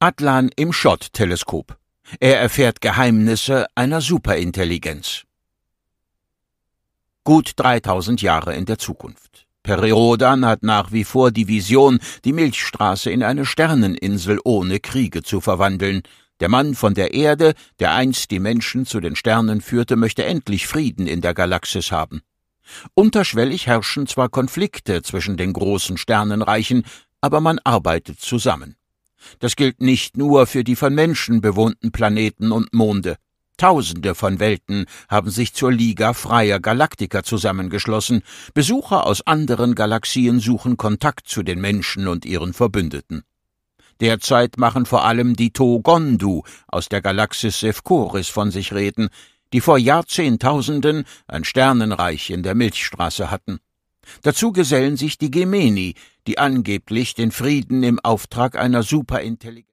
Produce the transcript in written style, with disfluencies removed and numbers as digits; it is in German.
Atlan im Schott-Teleskop. Er erfährt Geheimnisse einer Superintelligenz. Gut 3000 Jahre in der Zukunft. Periodan hat nach wie vor die Vision, die Milchstraße in eine Sterneninsel ohne Kriege zu verwandeln. Der Mann von der Erde, der einst die Menschen zu den Sternen führte, möchte endlich Frieden in der Galaxis haben. Unterschwellig herrschen zwar Konflikte zwischen den großen Sternenreichen, aber man arbeitet zusammen. Das gilt nicht nur für die von Menschen bewohnten Planeten und Monde. Tausende von Welten haben sich zur Liga freier Galaktiker zusammengeschlossen. Besucher aus anderen Galaxien suchen Kontakt zu den Menschen und ihren Verbündeten. Derzeit machen vor allem die Togondu aus der Galaxis Sefcoris von sich reden, die vor Jahrzehntausenden ein Sternenreich in der Milchstraße hatten. Dazu gesellen sich die Gemeni, die angeblich den Frieden im Auftrag einer Superintelligenz